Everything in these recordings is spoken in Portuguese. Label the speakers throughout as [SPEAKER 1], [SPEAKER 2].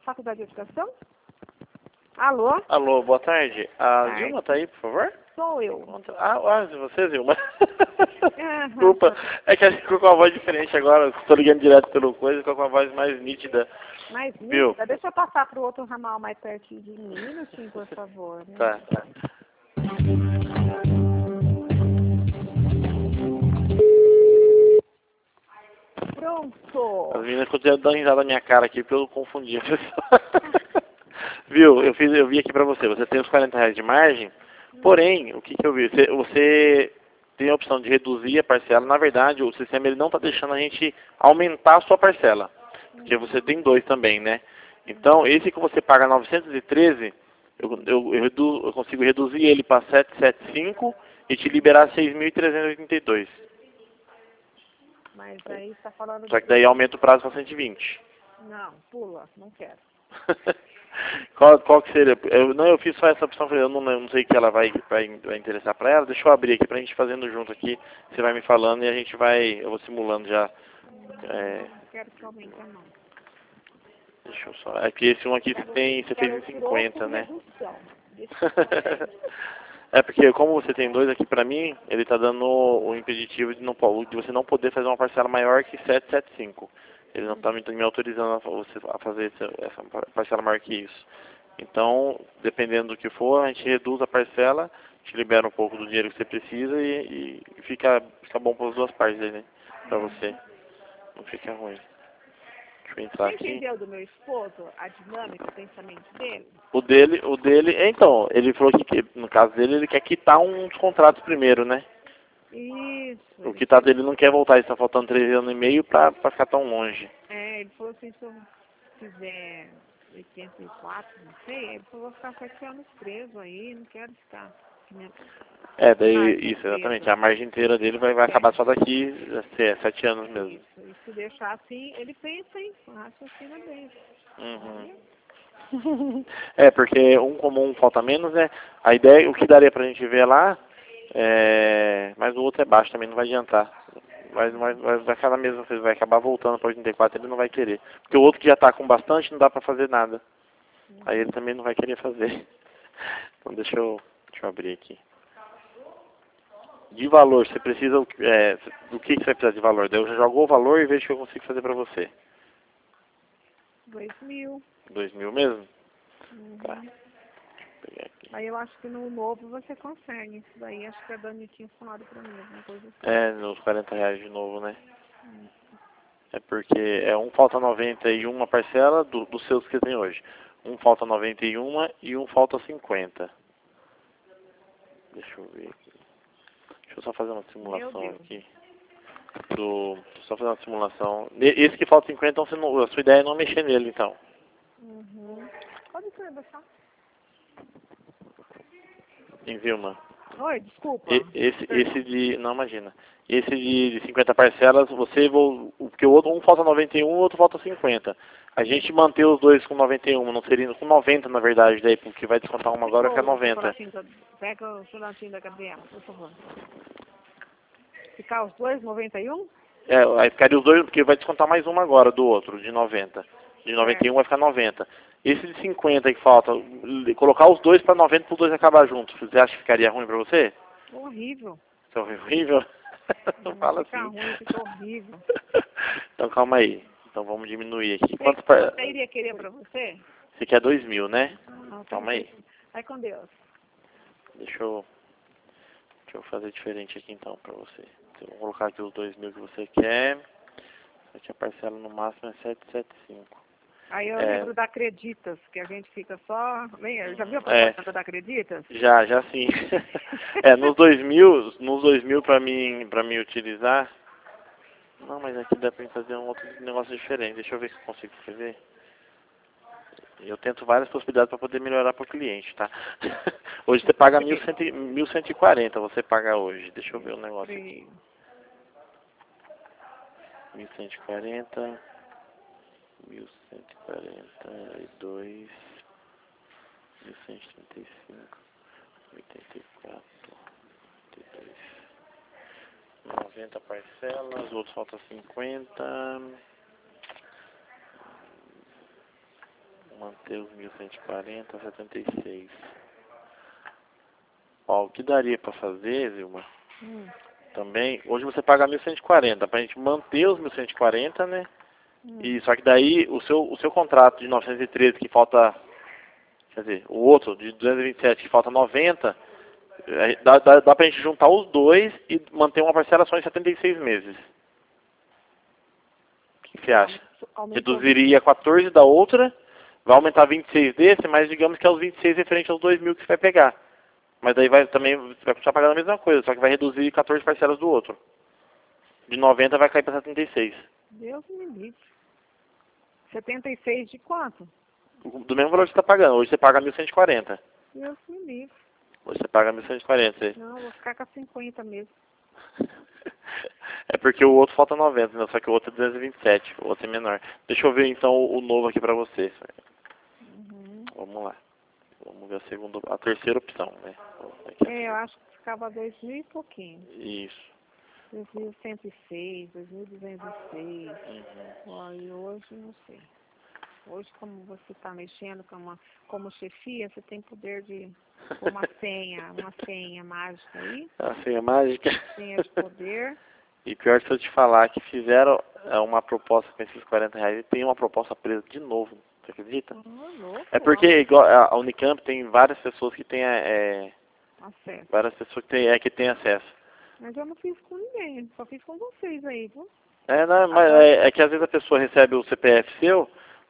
[SPEAKER 1] Faculdade de Educação? Alô?
[SPEAKER 2] Alô, boa tarde. A
[SPEAKER 1] Tarde.
[SPEAKER 2] Zilma tá aí, por favor?
[SPEAKER 1] Sou eu.
[SPEAKER 2] Você, Zilma. Desculpa, é que a gente ficou com uma voz diferente agora. Estou ligando direto pelo coisa, ficou com uma voz mais nítida.
[SPEAKER 1] Mais
[SPEAKER 2] Viu?
[SPEAKER 1] nítida? Deixa eu passar pro outro ramal mais pertinho de mim. Um minutinho, por favor. Né?
[SPEAKER 2] Tá.
[SPEAKER 1] Pronto.
[SPEAKER 2] As meninas continuam dando risada na minha cara aqui porque eu confundi a pessoa. Viu? Eu vi aqui pra você. Você tem os R$ 40 de margem, porém, o que eu vi? Você tem a opção de reduzir a parcela. Na verdade, o sistema ele não está deixando a gente aumentar a sua parcela. Porque você tem dois também, né? Então, esse que você paga 913, eu consigo reduzir ele para 775 e te liberar 6.382.
[SPEAKER 1] Mas aí você tá falando...
[SPEAKER 2] Só que daí aumenta o prazo para 120.
[SPEAKER 1] Não, pula. Não quero.
[SPEAKER 2] Qual que seria? Eu fiz só essa opção, eu não sei que ela vai interessar para ela. Deixa eu abrir aqui pra gente fazendo junto aqui. Você vai me falando e a gente eu vou simulando já.
[SPEAKER 1] Não quero que aumente, não.
[SPEAKER 2] Deixa eu só. É que esse um aqui você fez em 50, né? É porque como você tem dois aqui pra mim, ele tá dando o impeditivo de você não poder fazer uma parcela maior que 775. Ele não está me autorizando a fazer essa parcela maior que isso. Então, dependendo do que for, a gente reduz a parcela, te libera um pouco do dinheiro que você precisa e fica bom para as duas partes aí, né? Para você. Não fica ruim. Deixa eu entrar
[SPEAKER 1] Você
[SPEAKER 2] aqui.
[SPEAKER 1] entendeu do meu esposo a dinâmica, o pensamento dele?
[SPEAKER 2] O dele, então, ele falou que no caso dele, ele quer quitar uns contratos primeiro, né?
[SPEAKER 1] Isso.
[SPEAKER 2] O quitar dele não quer voltar, ele está faltando 3 anos e meio para ficar tão longe.
[SPEAKER 1] Ele falou assim, se eu fizer 84, não sei, ele falou, vou ficar 7 anos preso aí, não quero ficar.
[SPEAKER 2] Daí, isso, exatamente, a margem inteira dele vai acabar só daqui 7 anos mesmo.
[SPEAKER 1] Isso, e se deixar assim, ele pensa em raciocina bem.
[SPEAKER 2] Uhum. Porque um comum falta menos, né? A ideia, o que daria pra gente ver lá, mas o outro é baixo também, não vai adiantar. Vai ficar na mesma coisa, vai acabar voltando para 84, ele não vai querer. Porque o outro que já está com bastante, não dá para fazer nada. Aí ele também não vai querer fazer. Então deixa eu abrir aqui. De valor, você precisa, do que você vai precisar de valor? Daí eu já jogo o valor e vejo o que eu consigo fazer para você.
[SPEAKER 1] 2.000.
[SPEAKER 2] 2.000 mesmo?
[SPEAKER 1] Uhum.
[SPEAKER 2] Tá. Vou pegar aqui.
[SPEAKER 1] Aí eu acho que no novo você consegue. Isso daí acho que a Dani tinha falado pra mim, alguma coisa assim.
[SPEAKER 2] Nos R$ 40 de novo, né? É porque um falta 91 a parcela dos seus que tem hoje. Um falta 91 e um falta 50. Deixa eu ver aqui. Deixa eu só fazer uma simulação aqui. Só fazer uma simulação. Esse que falta 50, então a sua ideia é não mexer nele, então.
[SPEAKER 1] Uhum. Pode ser, deixar.
[SPEAKER 2] Em Vilma.
[SPEAKER 1] Oi, desculpa.
[SPEAKER 2] Não, imagina. Esse de 50 parcelas, porque o outro, um falta 91 e o outro falta 50. A gente manter os dois com 91, não seria com 90 na verdade, daí, porque vai descontar uma agora e fica 90.
[SPEAKER 1] Pega o chulatinho da Gabriela, por favor. Ficar os dois, 91?
[SPEAKER 2] Aí ficaria os dois, porque vai descontar mais uma agora do outro, de 90. De 91 vai ficar 90. Esse de 50 que falta, colocar os dois para 90 para os dois acabar juntos, você acha que ficaria ruim para você?
[SPEAKER 1] Horrível.
[SPEAKER 2] Isso é horrível? Não fala assim.
[SPEAKER 1] Fica ruim, fica horrível.
[SPEAKER 2] Então calma aí. Então vamos diminuir aqui.
[SPEAKER 1] Você iria querer para você?
[SPEAKER 2] Você quer 2.000, né? Calma aí.
[SPEAKER 1] Vai com Deus.
[SPEAKER 2] Deixa eu fazer diferente aqui então para você. Eu vou colocar aqui os 2.000 que você quer. Aqui a parcela no máximo é 775.
[SPEAKER 1] Aí eu lembro da Acreditas, que a gente fica só... Já viu a propaganda da Acreditas?
[SPEAKER 2] Já sim. Nos 2.000 para mim utilizar. Não, mas aqui dá para fazer um outro negócio diferente. Deixa eu ver se eu consigo escrever. Eu tento várias possibilidades para poder melhorar para o cliente, tá? Hoje você paga 1.140, você paga hoje. Deixa eu ver um negócio aqui. 1.140, 1.142, 1.135, 84, 82, 90 parcelas, outros falta 50. manter os 1.140, 76. Ó, o que daria pra fazer, Zilma? Também, hoje você paga 1.140, pra gente manter os 1.140, né? E só que daí o seu contrato de 913 que falta, quer dizer, o outro de 227 que falta 90, dá pra gente juntar os dois e manter uma parcela só em 76 meses. O que você acha? Reduziria 14 da outra, vai aumentar 26 desse, mas digamos que é os 26 referente aos 2.000 que você vai pegar. Mas daí também você vai continuar pagando a mesma coisa, só que vai reduzir 14 parcelas do outro. De 90 vai cair para 76.
[SPEAKER 1] Deus me livre. 76 de quanto?
[SPEAKER 2] Do mesmo valor que você está pagando. Hoje você paga 1.140.
[SPEAKER 1] Deus me livre.
[SPEAKER 2] Hoje você paga 1.140.
[SPEAKER 1] Não, vou ficar com 50 mesmo.
[SPEAKER 2] É porque o outro falta 90, né? Só que o outro é 227, o outro é menor. Deixa eu ver então o novo aqui pra você. Vamos lá. Vamos ver a terceira opção, né?
[SPEAKER 1] Eu acho que ficava 2.000 e pouquinho.
[SPEAKER 2] Isso.
[SPEAKER 1] 2.106, 2.206. E hoje, não sei. Hoje, como você está mexendo como chefia, você tem poder de pôr uma senha mágica aí.
[SPEAKER 2] A senha mágica?
[SPEAKER 1] Senha de poder.
[SPEAKER 2] E pior se eu te falar que fizeram uma proposta com esses 40 reais e tem uma proposta presa de novo. Você acredita?
[SPEAKER 1] Louco,
[SPEAKER 2] É porque igual a Unicamp tem várias pessoas que têm
[SPEAKER 1] acesso.
[SPEAKER 2] várias pessoas que têm acesso.
[SPEAKER 1] Mas eu não fiz com ninguém, só fiz com vocês aí, viu?
[SPEAKER 2] Não, mas é que às vezes a pessoa recebe o CPF seu,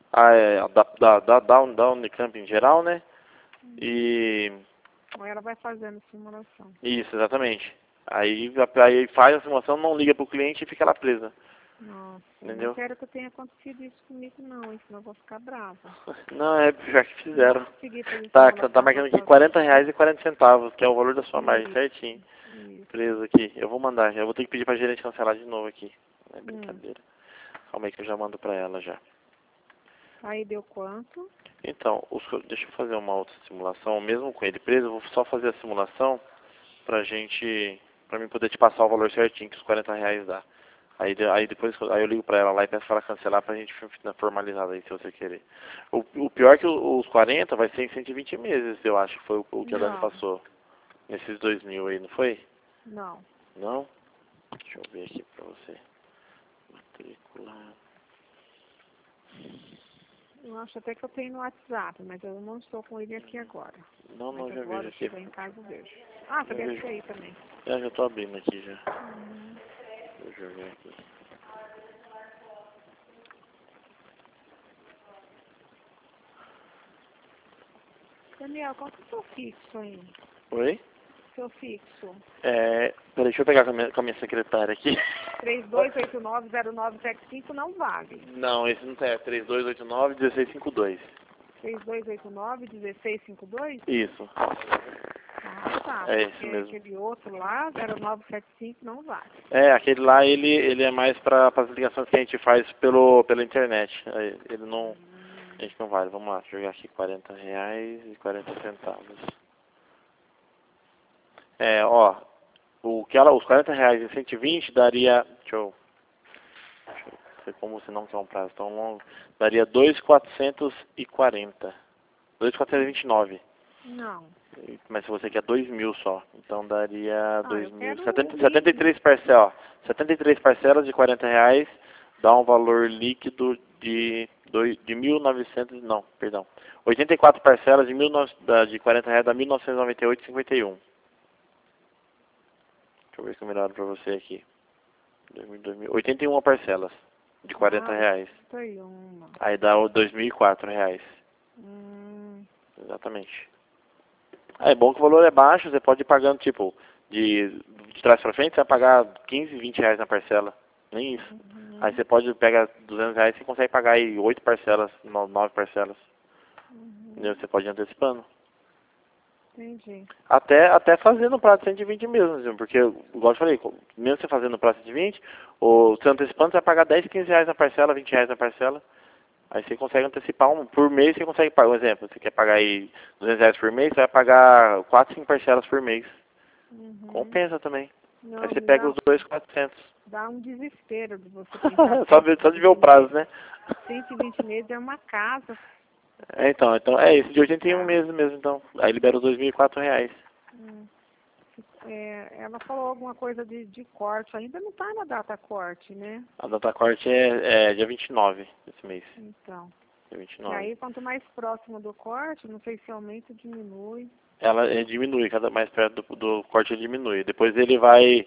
[SPEAKER 2] da Unicamp em geral, né? E...
[SPEAKER 1] Ou ela vai fazendo simulação.
[SPEAKER 2] Isso, exatamente. Aí faz a simulação, não liga pro cliente e fica lá presa.
[SPEAKER 1] Nossa,
[SPEAKER 2] entendeu?
[SPEAKER 1] não quero que tenha acontecido isso comigo não, hein, senão eu vou ficar brava.
[SPEAKER 2] Não, já que fizeram.
[SPEAKER 1] Tá
[SPEAKER 2] Tá marcando aqui 40 reais e 40 centavos, que é o valor da sua margem, certinho. Preso aqui. Eu vou mandar, eu vou ter que pedir pra gerente cancelar de novo aqui. Não é brincadeira. Calma aí que eu já mando pra ela já.
[SPEAKER 1] Aí deu quanto?
[SPEAKER 2] Então, deixa eu fazer uma outra simulação, mesmo com ele preso, eu vou só fazer a simulação pra mim poder te passar o valor certinho que os 40 reais dá. Aí depois eu ligo pra ela lá e peço pra ela cancelar pra gente formalizar aí, se você querer. O pior é que os 40 vai ser em 120 meses, eu acho que foi o que a Dani passou. Nesses 2.000 aí, não foi?
[SPEAKER 1] Não.
[SPEAKER 2] Não? Deixa eu ver aqui pra você. Matricular.
[SPEAKER 1] Eu acho até que eu tenho no WhatsApp, mas eu não estou com ele aqui agora.
[SPEAKER 2] Não, já vejo aqui.
[SPEAKER 1] Chego em casa e vejo. Ah, você deve ter aí também.
[SPEAKER 2] Já tô abrindo aqui já. Deixa eu ver aqui.
[SPEAKER 1] Daniel, qual que é o seu fixo aí?
[SPEAKER 2] Oi?
[SPEAKER 1] Seu fixo?
[SPEAKER 2] Peraí, deixa eu pegar com a minha secretária aqui.
[SPEAKER 1] 32890975 não vale.
[SPEAKER 2] Não, esse não tá. É 3289-1652.
[SPEAKER 1] 3289-1652?
[SPEAKER 2] Isso.
[SPEAKER 1] Ah, tá.
[SPEAKER 2] É esse mesmo.
[SPEAKER 1] Aquele outro lá, 0975, não vale.
[SPEAKER 2] Aquele lá, ele é mais para as ligações que a gente faz pela internet. Ele não... A gente não vale. Vamos lá, jogar aqui 40 reais e 40 centavos. Os 40 reais e 120 daria... Deixa eu ver como você não quer um prazo tão longo. Daria 2.440. 2.429.
[SPEAKER 1] Não.
[SPEAKER 2] Mas se você quer 2.000 só, então daria 2.000. 73 parcelas, 73 parcelas de 40 reais dá um valor líquido de 1.900, não, perdão. 84 parcelas de 40 reais dá 1.998,51. Deixa eu ver se eu melhoro pra você aqui. 81 parcelas de 40 reais.
[SPEAKER 1] 81.
[SPEAKER 2] Aí dá 2.004 reais. Exatamente. É bom que o valor é baixo, você pode ir pagando, tipo, de trás pra frente, você vai pagar 15, 20 reais na parcela. Nem isso. Aí você pode pegar 200 reais e você consegue pagar aí 8 parcelas, 9 parcelas. Entendeu? Você pode ir antecipando.
[SPEAKER 1] Entendi.
[SPEAKER 2] Até fazendo o prazo de 120 mesmo, porque, igual eu falei, mesmo você fazendo o prazo de 120, você antecipando, você vai pagar 10, 15 reais na parcela, 20 reais na parcela. Aí você consegue antecipar por mês, você consegue pagar, um exemplo, você quer pagar aí 200 reais por mês, você vai pagar 4, 5 parcelas por mês. Compensa também.
[SPEAKER 1] Não,
[SPEAKER 2] aí você pega os 2.400.
[SPEAKER 1] Dá um desespero de você pensar.
[SPEAKER 2] só de ver o prazo, né?
[SPEAKER 1] 120 meses é uma casa.
[SPEAKER 2] Então, é esse de 81 meses mesmo, então. Aí libera os R$ 2.004.
[SPEAKER 1] Ela falou alguma coisa de corte, ainda não tá na data corte, né?
[SPEAKER 2] A data corte é dia 29 desse mês.
[SPEAKER 1] Então.
[SPEAKER 2] Dia
[SPEAKER 1] E
[SPEAKER 2] 29.
[SPEAKER 1] aí, quanto mais próximo do corte, não sei se aumenta ou diminui.
[SPEAKER 2] Ela diminui, cada mais perto do corte ele diminui. Depois ele vai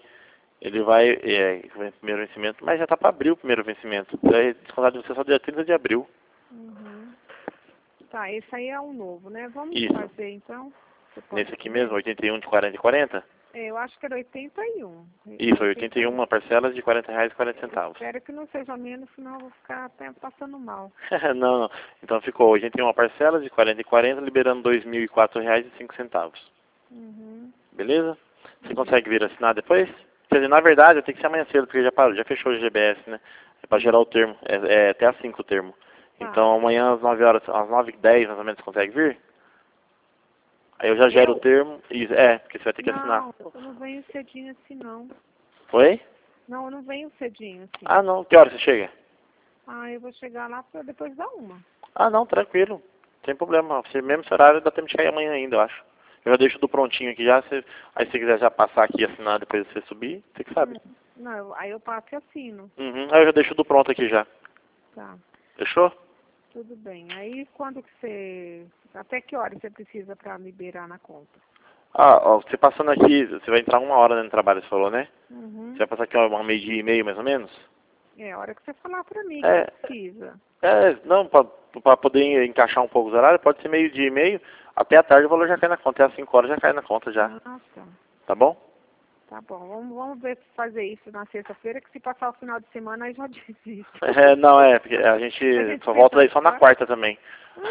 [SPEAKER 2] primeiro vencimento, mas já tá para abril o primeiro vencimento. Vai descontar de você só dia 30 de abril.
[SPEAKER 1] Uhum. Tá, esse aí é um novo, né? Vamos
[SPEAKER 2] Isso.
[SPEAKER 1] fazer então. Você pode
[SPEAKER 2] Nesse aqui
[SPEAKER 1] ver?
[SPEAKER 2] mesmo, 81 de 40 e 40?
[SPEAKER 1] Eu acho que era 81.
[SPEAKER 2] Isso, 81 parcelas de R$ 40,40.
[SPEAKER 1] Espero que não seja menos, senão eu vou ficar até passando mal.
[SPEAKER 2] Não, não. Então ficou 81 parcelas de 40 e 40, liberando R$ 2.004,05.
[SPEAKER 1] Uhum.
[SPEAKER 2] Beleza? Você consegue vir assinar depois? Quer dizer, na verdade, tem que ser amanhã cedo, porque já parou, já fechou o GBS, né? É pra gerar o termo. É até às 5 o termo.
[SPEAKER 1] Tá.
[SPEAKER 2] Então amanhã às 9 horas, às 9h10 mais ou menos, você consegue vir? Aí eu já gero o termo. Porque você vai ter que assinar.
[SPEAKER 1] Não, eu não venho cedinho assim, não.
[SPEAKER 2] Oi?
[SPEAKER 1] Não, eu não venho cedinho assim.
[SPEAKER 2] Ah, não. Que hora você chega?
[SPEAKER 1] Eu vou chegar lá depois da 1.
[SPEAKER 2] Ah, não, tranquilo. Sem problema. Você mesmo esse horário dá tempo de chegar amanhã ainda, eu acho. Eu já deixo do prontinho aqui já. Aí se você quiser já passar aqui e assinar depois de você subir, você que sabe.
[SPEAKER 1] Não, aí eu passo e assino.
[SPEAKER 2] Uhum. Aí eu já deixo do pronto aqui já.
[SPEAKER 1] Tá,
[SPEAKER 2] Fechou?
[SPEAKER 1] tudo bem. Aí quando que você... Até que hora você precisa pra liberar na conta?
[SPEAKER 2] Ó, você passando aqui, você vai entrar 1 hora né, no trabalho, você falou, né?
[SPEAKER 1] Uhum.
[SPEAKER 2] Você vai passar aqui uma meio-dia e meio, mais ou menos?
[SPEAKER 1] É a hora que você falar pra mim
[SPEAKER 2] É.
[SPEAKER 1] que precisa.
[SPEAKER 2] Não, pra poder encaixar um pouco os horários, pode ser meio-dia e meio, até a tarde o valor já cai na conta, até às 5 horas já cai na conta já.
[SPEAKER 1] Ah, tá.
[SPEAKER 2] Tá bom?
[SPEAKER 1] Tá bom, vamos ver se fazer isso na sexta-feira, que se passar o final de semana aí já desisto.
[SPEAKER 2] Não, porque a gente só volta daí só na quarta também.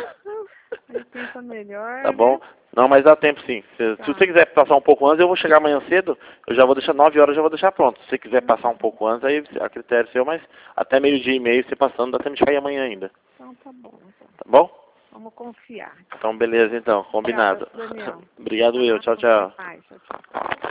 [SPEAKER 1] Aí pensa melhor,
[SPEAKER 2] Tá
[SPEAKER 1] né?
[SPEAKER 2] bom? Não, mas dá tempo sim. Se
[SPEAKER 1] Tá.
[SPEAKER 2] você quiser passar um pouco antes, eu vou chegar amanhã cedo, eu já vou deixar 9 horas, já vou deixar pronto. Se você quiser passar um pouco antes, aí a critério seu, mas até meio-dia e meio você passando, dá tempo de chegar amanhã ainda.
[SPEAKER 1] Então tá bom. Então.
[SPEAKER 2] Tá bom?
[SPEAKER 1] Vamos confiar.
[SPEAKER 2] Então beleza então, combinado.
[SPEAKER 1] Obrigada, Daniel.
[SPEAKER 2] Obrigado eu, tchau, tchau.
[SPEAKER 1] Tchau, tchau.